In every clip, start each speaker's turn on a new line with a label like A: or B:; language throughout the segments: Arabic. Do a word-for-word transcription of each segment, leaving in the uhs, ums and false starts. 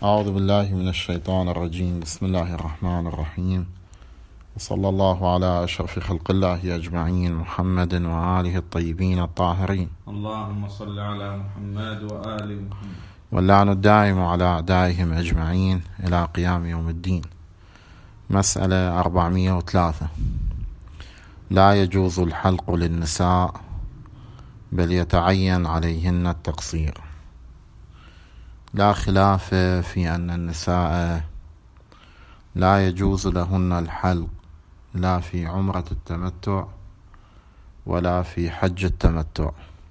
A: أعوذ بالله من الشيطان الرجيم. بسم الله الرحمن الرحيم، وصلى الله على أشرف خلق الله أجمعين محمد وآله الطيبين الطاهرين.
B: اللهم صل على محمد وآل محمد،
A: واللعن الدائم على أعدائهم أجمعين إلى قيام يوم الدين. مسألة أربعمائة وثلاثة: لا يجوز الحلق للنساء بل يتعين عليهن التقصير. لا خلاف في أن النساء لا يجوز لهن الحلق لا في عمرة التمتع ولا في حج التمتع،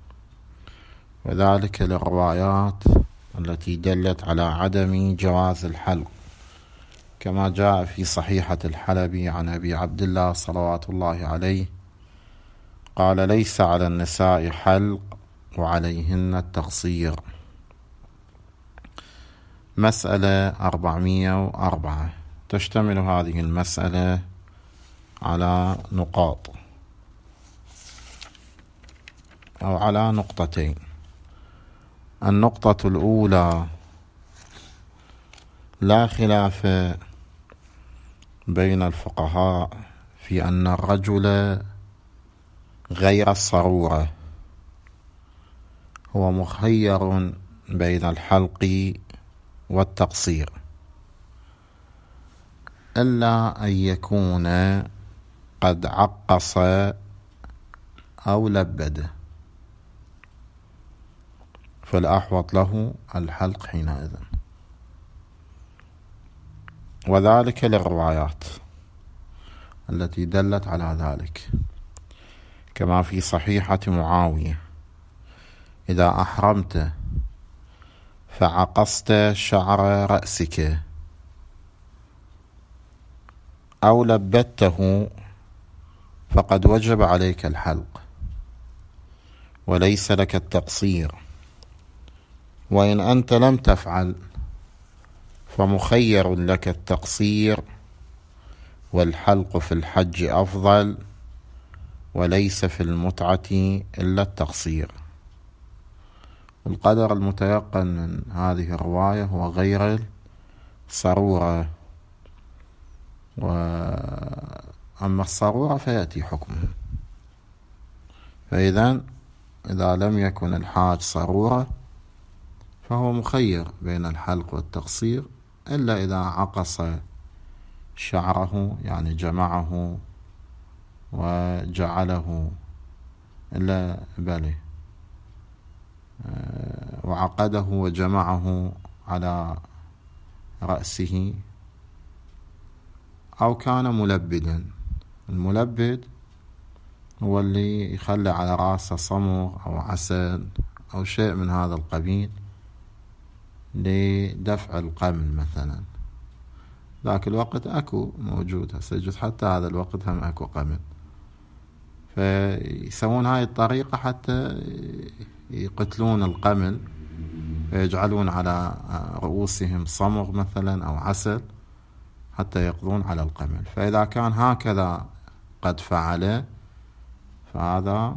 A: وذلك للروايات التي دلت على عدم جواز الحلق، كما جاء في صحيحة الحلبي عن أبي عبد الله صلوات الله عليه قال: ليس على النساء حلق وعليهن التقصير. مسألة أربعمائة وأربعة: تشتمل هذه المسألة على نقاط أو على نقطتين. النقطة الأولى: لا خلاف بين الفقهاء في أن الرجل غير الصرورة هو مخير بين الحلق والتقصير، إلا أن يكون قد عقص أو لبد، فالأحوط له الحلق حينئذ، وذلك للروايات التي دلت على ذلك، كما في صحيحة معاوية: إذا أحرمت فعقصت شعر رأسك أو لبته فقد وجب عليك الحلق وليس لك التقصير، وإن أنت لم تفعل فمخير لك التقصير، والحلق في الحج أفضل، وليس في المتعة إلا التقصير. القدر المتيقن من هذه الرواية هو غير الصرورة، وأما الصرورة فيأتي حكمه. فإذا إذا لم يكن الحاج صرورة فهو مخير بين الحلق والتقصير، إلا إذا عقص شعره، يعني جمعه وجعله إلا بله وعقده وجمعه على رأسه، أو كان ملبدا. الملبد هو اللي يخلي على رأسه صمغ أو عسل أو شيء من هذا القبيل لدفع القمل مثلا. ذاك الوقت أكو موجود، سيجوز حتى هذا الوقت هم أكو قمل، فيسوون هاي الطريقة حتى يقتلون القمل، فيجعلون على رؤوسهم صمغ مثلا أو عسل حتى يقضون على القمل. فإذا كان هكذا قد فعل فهذا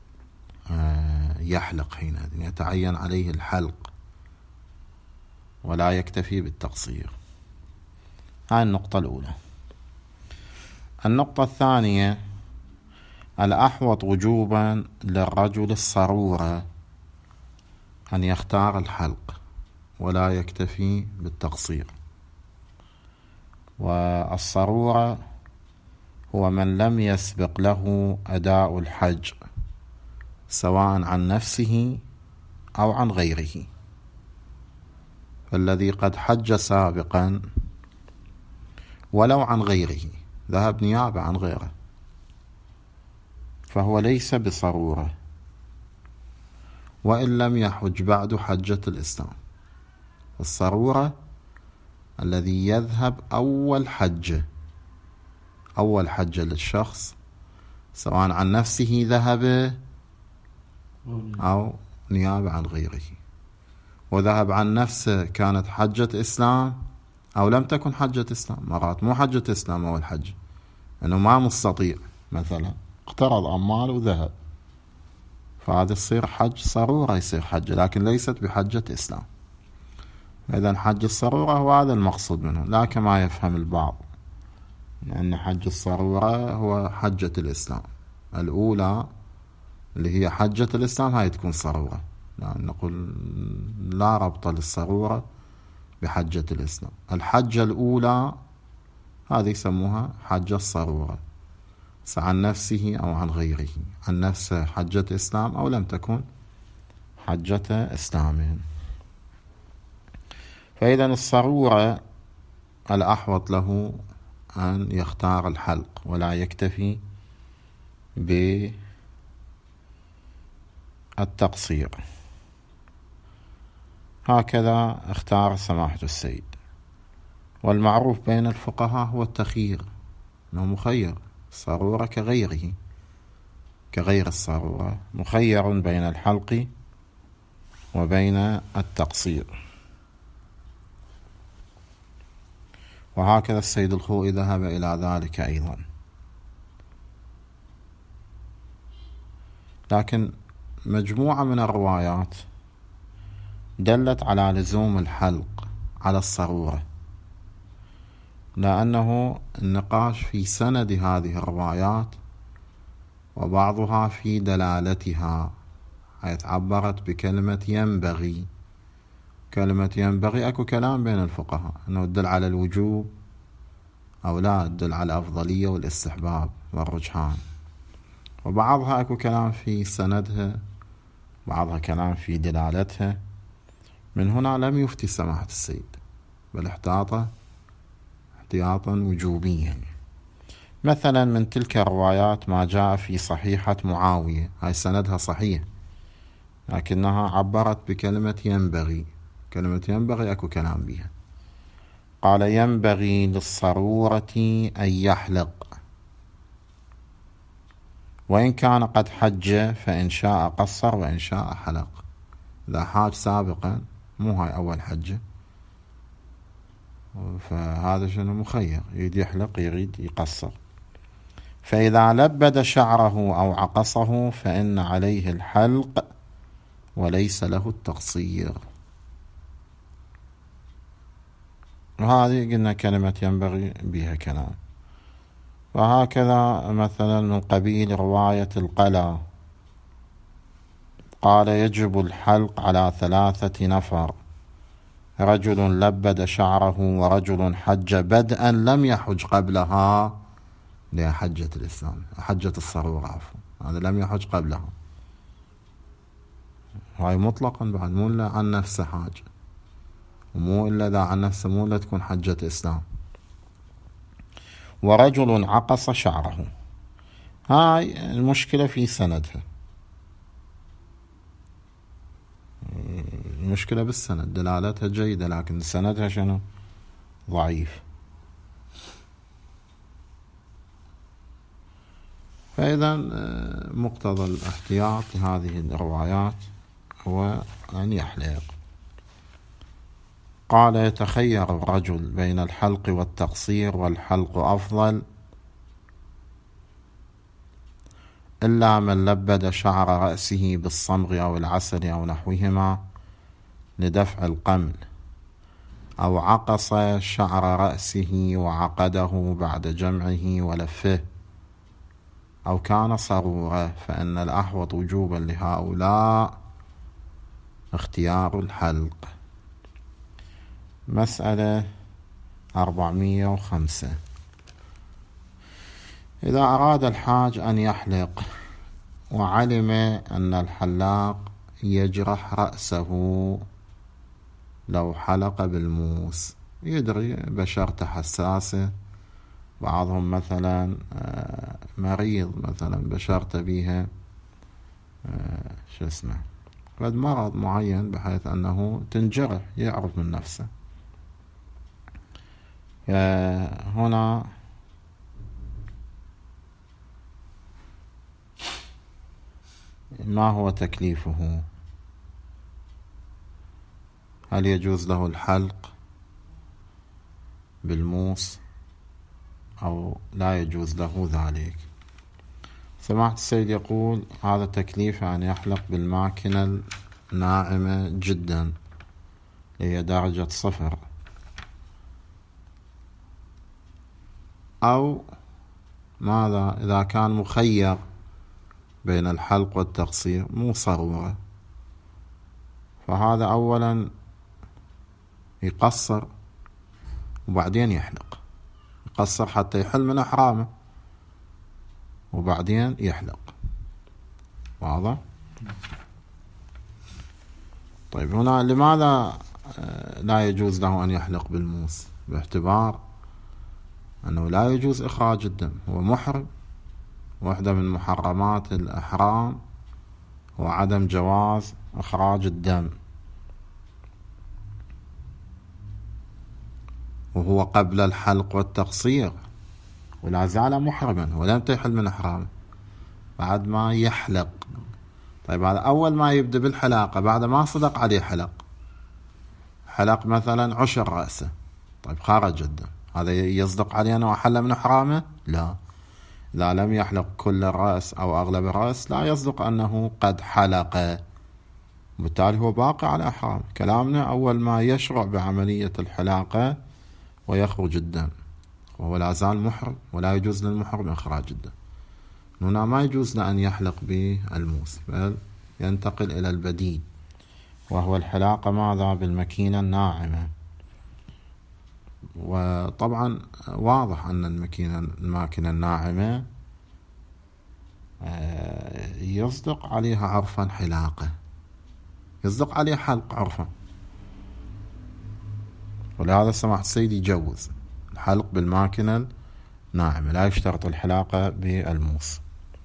A: يحلق حينئذ، يتعين عليه الحلق ولا يكتفي بالتقصير. هاي النقطة الأولى. النقطة الثانية: الأحوط وجوبا للرجل الصرورة أن يختار الحلق ولا يكتفي بالتقصير. والصرورة هو من لم يسبق له أداء الحج سواء عن نفسه أو عن غيره، فالذي قد حج سابقا ولو عن غيره، ذهب نيابة عن غيره، فهو ليس بصرورة وإن لم يحج بعد حجة الإسلام. الصرورة الذي يذهب أول حجة أول حجة للشخص، سواء عن نفسه ذهب أو نيابة عن غيره، وذهب عن نفسه كانت حجة إسلام أو لم تكن حجة إسلام. مرات مو حجة إسلام أول حجة، أنه ما مستطيع مثلا، اقترض أموال وذهب، فهذا يصير حج صرورة، يصير حج، لكن ليست بحجة إسلام. إذن حج الصرورة هو هذا المقصود منه، لا كما يفهم البعض أن حج الصرورة هو حجة الإسلام الأولى اللي هي حجة الإسلام، هاي تكون صرورة. يعني نقول لا ربط للصرورة بحجة الإسلام. الحجة الأولى هذه يسموها حجة الصرورة، عن نفسه أو عن غيره، عن نفسه حجة إسلام أو لم تكن حجة إسلام. فإذا الصرورة الأحوط له أن يختار الحلق ولا يكتفي بالتقصير. هكذا اختار سماحة السيد. والمعروف بين الفقهاء هو التخيير، أنه مخير. الصرورة كغيره، كغير الصرورة مخير بين الحلق وبين التقصير. وهكذا السيد الخوئي ذهب إلى ذلك أيضا. لكن مجموعة من الروايات دلت على لزوم الحلق على الصرورة، لأنه النقاش في سند هذه الروايات وبعضها في دلالتها، حيث عبرت بكلمة ينبغي. كلمة ينبغي أكو كلام بين الفقهاء أنه تدل على الوجوب أو لا، تدل على الأفضلية والاستحباب والرجحان، وبعضها أكو كلام في سندها، بعضها كلام في دلالتها. من هنا لم يفتي سماحة السيد، بل احتاط احتياطا وجوبيا. مثلا من تلك الروايات ما جاء في صحيحة معاوية، هاي سندها صحيح لكنها عبرت بكلمة ينبغي. كلمة ينبغي أكو كلام بها. قال ينبغي للصرورة أن يحلق، وإن كان قد حج فإن شاء قصر وإن شاء حلق. إذا حاج سابقا، مو هاي أول حجة، فهذا شنو مخير، يريد يحلق يريد يقصر. فإذا لبد شعره أو عقصه فإن عليه الحلق وليس له التقصير. وهذه قلنا كلمة ينبغي بها كلام. وهكذا مثلا من قبيل رواية القلا، قال يجب الحلق على ثلاثة نفر: رجل لبد شعره، ورجل حج بدءا لم يحج قبلها، لحجة الإسلام حجة الصرورة عفوا، هذا لم يحج قبلها. هاي مطلقا بعد، مو إلا عن نفسه حاج، ومو إلا إذا عن نفسه مو إلا تكون حجة إسلام. ورجل عقص شعره، هاي المشكلة في سندها، المشكلة بالسند. دلالتها جيدة لكن سندها شنو؟ ضعيف. فإذا مقتضى الاحتياط لهذه الروايات هو أن يحلق. قال يتخير الرجل بين الحلق والتقصير، والحلق أفضل، إلا من لبد شعر رأسه بالصمغ أو العسل أو نحوهما لدفع القمل، أو عقص شعر رأسه وعقده بعد جمعه ولفه، أو كان صرورة، فإن الأحوط وجوبا لهؤلاء اختيار الحلق. مسألة أربعمائة وخمسة. إذا أراد الحاج أن يحلق وعلم أن الحلاق يجرح رأسه لو حلق بالموس، يدري بشرته حساسة، بعضهم مثلا مريض مثلا بشرته بيها شو اسمه قد مرض معين بحيث أنه تنجرح، يعرف من نفسه. هنا ما هو تكليفه؟ هل يجوز له الحلق بالموس أو لا يجوز له ذلك؟ سماحة السيد يقول هذا تكليف أن يحلق بالماكنة الناعمة جدا، هي درجة صفر، أو ماذا إذا كان مخير بين الحلق والتقصير مو صرورة، فهذا أولا يقصر وبعدين يحلق، يقصر حتى يحل من أحرامه وبعدين يحلق. واضح؟ طيب هنا لماذا لا يجوز له أن يحلق بالموس؟ باعتبار أنه لا يجوز إخراج الدم، هو محرم، واحدة من محرمات الإحرام هو عدم جواز إخراج الدم، وهو قبل الحلق والتقصير ولا زال محرما ولم تحل من إحرامه بعد ما يحلق. طيب هذا أول ما يبدأ بالحلاقة بعد ما صدق عليه حلق، حلق مثلا عشر رأسه، طيب خرج الدم، هذا يصدق عليه أنه أحل من إحرامه؟ لا، إذا لم يحلق كل الرأس أو أغلب الرأس لا يصدق أنه قد حلق، وبالتالي هو باقي على إحرام. كلامنا أول ما يشرع بعملية الحلاقة ويخرج الدم وهو لا زال محرم، ولا يجوز للمحرم إخراج الدم. هنا ما يجوز له أن يحلق بالموس، بل ينتقل إلى البديل، وهو الحلاقة ماذا؟ بالمكينة الناعمة. وطبعا واضح أن الماكينة الماكينة الناعمة يصدق عليها عرفا حلاقة، يصدق عليها حلق عرفا، ولهذا سماحة السيد يجوز الحلق بالماكينة الناعمة، لا يشترط الحلاقة بالموس.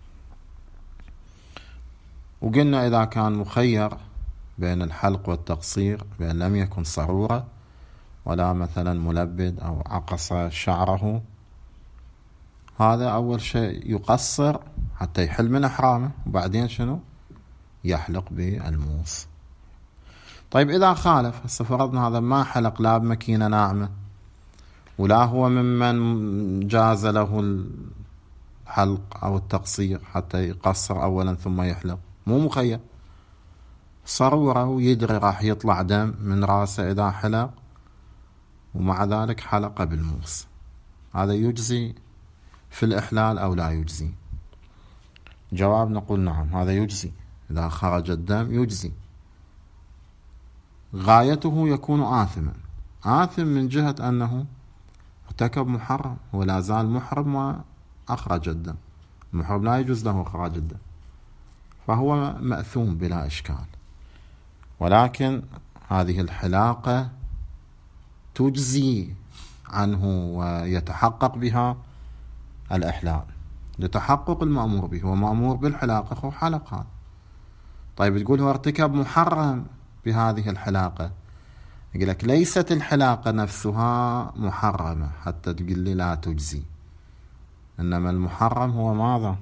A: وقلنا إذا كان مخير بين الحلق والتقصير بأن لم يكن صرورة ولا مثلا ملبد أو عقص شعره، هذا أول شيء يقصر حتى يحل من إحرامه وبعدين شنو؟ يحلق بالموس. طيب إذا خالف، هسه فرضنا هذا ما حلق لا بمكينة ناعمة ولا هو ممن جاز له الحلق أو التقصير حتى يقصر أولا ثم يحلق، مو مخير، صرورة ويدري راح يطلع دم من راسه إذا حلق، ومع ذلك حلق بالموس، هذا يجزي في الإحلال أو لا يجزي؟ جواب نقول نعم، هذا يجزي، إذا خرج الدم يجزي. غايته يكون آثما، آثم من جهة أنه ارتكب محرم، هو لا زال محرم وأخرج الدم، المحرم لا يجوز له إخراج الدم، فهو مأثوم بلا إشكال. ولكن هذه الحلاقة تجزي عنه ويتحقق بها الإحلال لتحقق المأمور به، هو مأمور بالحلاقة، هو حلق هذا. طيب تقول هو ارتكب محرم بهذه الحلاقة، يقول لك ليست الحلاقة نفسها محرمة حتى تقول لي لا تجزي، إنما المحرم هو ماذا؟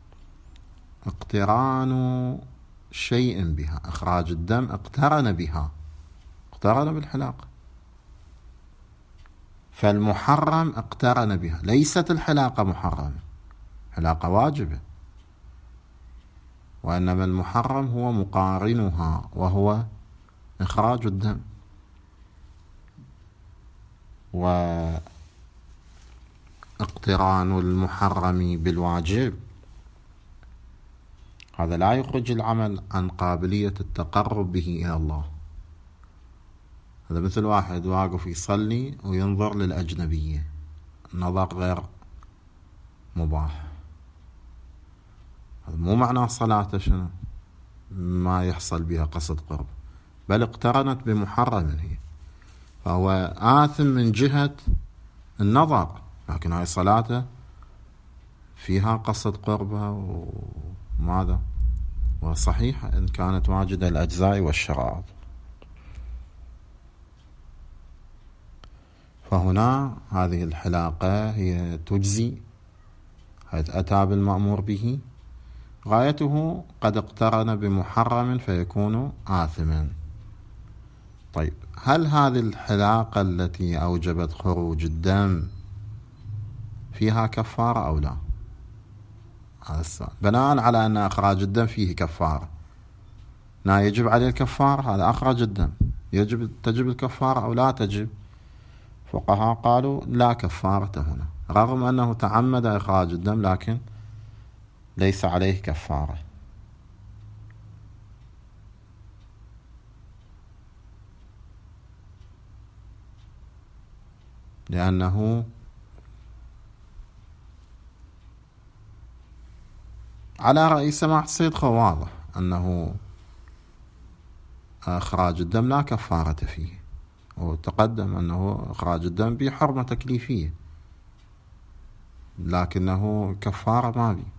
A: اقتران شيء بها، إخراج الدم اقترن بها، اقترن بالحلاقة، فالمحرم اقترن بها، ليست الحلاقة محرمة، حلاقة واجبة، وإنما المحرم هو مقارنها وهو إخراج الدم. واقتران المحرم بالواجب هذا لا يخرج العمل عن قابلية التقرب به إلى الله. هذا مثل واحد واقف يصلي وينظر للأجنبية، نظر غير مباح، هذا مو معناه صلاته شنو ما يحصل بها قصد قرب، بل اقترنت بمحرم هي، فهو آثم من جهة النظر، لكن هاي صلاته فيها قصد قربة وماذا وصحيحة إن كانت واجدة الأجزاء والشرائط. فهنا هذه الحلاقة هي تجزي حيث أتى بالمأمور به، غايته قد اقترن بمحرم فيكون آثما. طيب هل هذه الحلاقة التي أوجبت خروج الدم فيها كفارة أو لا؟ هذا السؤال، بناء على أن إخراج الدم فيه كفارة، لا يجب عليه الكفارة، هذا أخرج الدم يجب تجب الكفارة أو لا تجب؟ فقهاء قالوا لا كفارة هنا، رغم أنه تعمد إخراج الدم لكن ليس عليه كفارة. لأنه على رأي سماحة السيد واضح أنه إخراج الدم لا كفارة فيه، وتقدم أنه إخراج الدم بحرمة تكليفية، لكنه كفارة ما بي.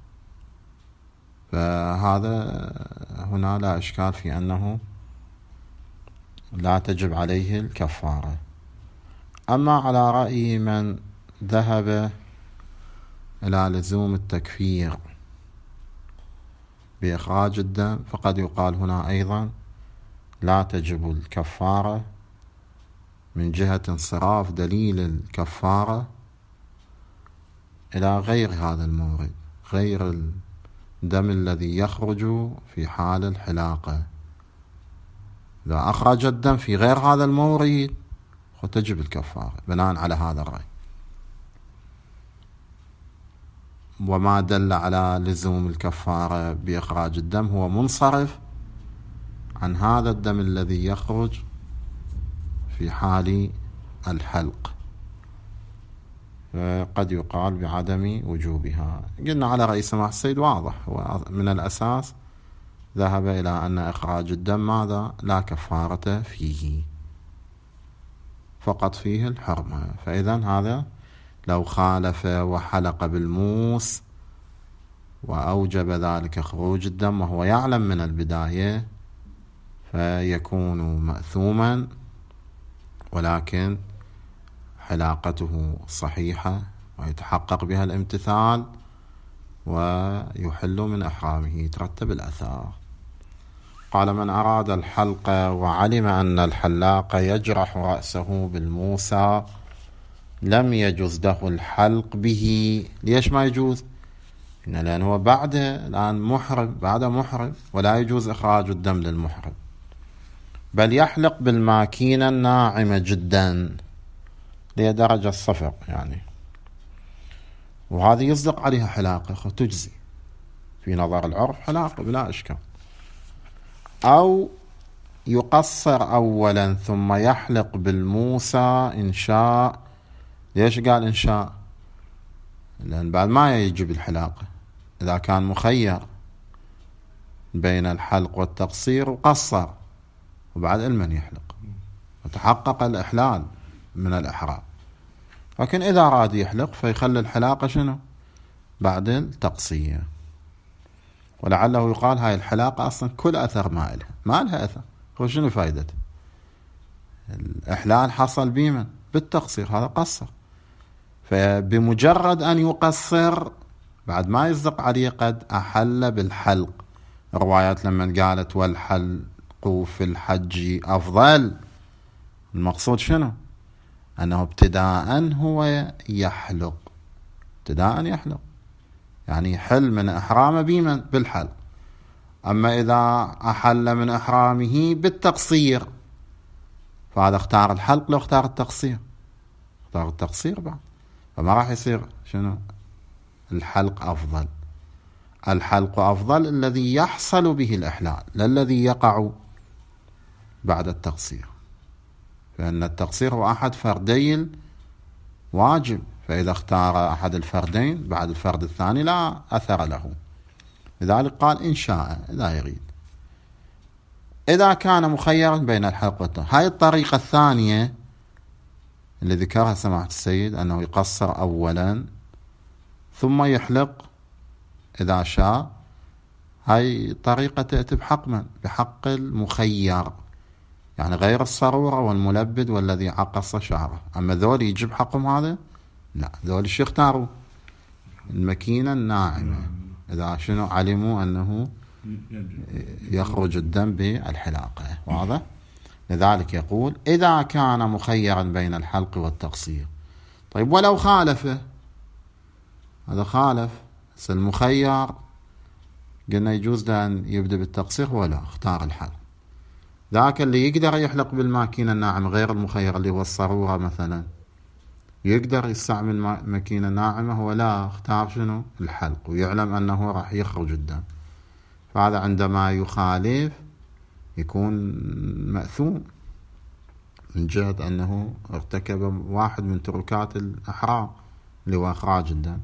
A: فهذا هنا لا إشكال في أنه لا تجب عليه الكفارة. أما على رأي من ذهب إلى لزوم التكفير بإخراج الدم، فقد يقال هنا أيضا لا تجب الكفارة من جهة انصراف دليل الكفارة إلى غير هذا المورد، غير الدم الذي يخرج في حال الحلاقة. إذا أخرج الدم في غير هذا المورد فتجب الكفارة بناء على هذا الرأي. وما دل على لزوم الكفارة بإخراج الدم هو منصرف عن هذا الدم الذي يخرج في حال الحلق، قد يقال بعدم وجوبها. قلنا على رأي سماحة السيد واضح، ومن الأساس ذهب إلى أن إخراج الدم ماذا لا كفارة فيه، فقط فيه الحرمة. فإذا هذا لو خالف وحلق بالموس وأوجب ذلك خروج الدم وهو يعلم من البداية فيكون مأثوما، ولكن حلاقته صحيحة ويتحقق بها الامتثال ويحل من إحرامه، يترتب الأثار. قال: من أراد الحلق وعلم أن الحلاق يجرح رأسه بالموسى لم يجوز له الحلق به. ليش ما يجوز؟ لأنه هو بعد الآن محرم، بعد محرم، ولا يجوز إخراج الدم للمحرم، بل يحلق بالماكينة الناعمة جدا لدرجة الصفر يعني، وهذه يصدق عليها حلاقة تجزي في نظر العرف، حلاقة بلا إشكال. أو يقصر أولا ثم يحلق بالموسى إن شاء. ليش قال إن شاء؟ لأن بعد ما يجب الحلاقة، إذا كان مخير بين الحلق والتقصير وقصر وبعد المن يحلق وتحقق الإحلال من الإحرام. لكن إذا أراد يحلق فيخلي الحلاقة شنو؟ بعد التقصير. ولعله يقال هاي الحلاقة أصلا كل أثر ما لها ما لها أثر، هو شنو فائدته؟ الإحلال حصل بمن؟ بالتقصير، هذا قصر. فبمجرد أن يقصر بعد ما يصدق عليه قد أحل بالحلق. الروايات لما قالت والحلق في الحج أفضل، المقصود شنو؟ أنه ابتداء هو يحلق، ابتداء يحلق يعني يحل من إحرامه بمن؟ بالحلق. أما إذا أحل من إحرامه بالتقصير فهذا اختار الحلق لو اختار التقصير، اختار التقصير بعد، فما راح يصير شنو؟ الحلق أفضل. الحلق أفضل الذي يحصل به الإحلال، لا الذي يقع بعد التقصير، فإن التقصير هو أحد فردي الواجب، فإذا اختار أحد الفردين بعد الفرد الثاني لا أثر له. لذلك قال إن شاء إذا يريد. إذا كان مخيرا بين الحلق والتقصير، هاي الطريقة الثانية اللي ذكرها سماحة السيد أنه يقصر أولا ثم يحلق إذا شاء، هاي طريقة تأتي بحق من؟ بحق المخير، يعني غير الصرورة والملبد والذي عقص شعره. أما ذول يجب حقهم هذا؟ لا، ذول شو يختاروا؟ الماكينة الناعمة إذا شنو علموا أنه يخرج الدم بالحلاقة. واضح؟ لذلك يقول إذا كان مخيرا بين الحلق والتقصير. طيب ولو خالفه، هذا خالف المخير، قلنا يجوز له أن يبدأ بالتقصير ولا اختار الحلق. ذاك اللي يقدر يحلق بالماكينة الناعمة غير المخير اللي هو الصارورة مثلا، يقدر يستعمل ماكينة ناعمة، هو لا اختار شنو؟ الحلق، ويعلم أنه راح يخرج قدام. فهذا عندما يخالف يكون مأثوم من جهة أنه ارتكب واحد من تركات الأحرام اللي هو إخراج الدم.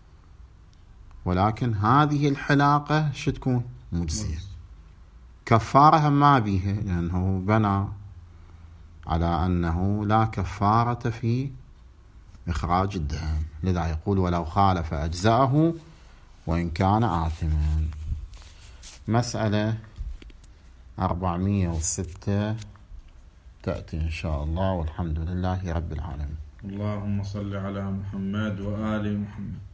A: ولكن هذه الحلاقة شو تكون؟ مجزية. كفارة ما بيها، لأنه بنى على أنه لا كفارة في إخراج الدم، لذا يقول ولو خالف أجزاءه وإن كان آثما. مسألة أربعمية وستة تأتي إن شاء الله، والحمد لله رب العالمين.
B: اللهم صل على محمد وآل محمد.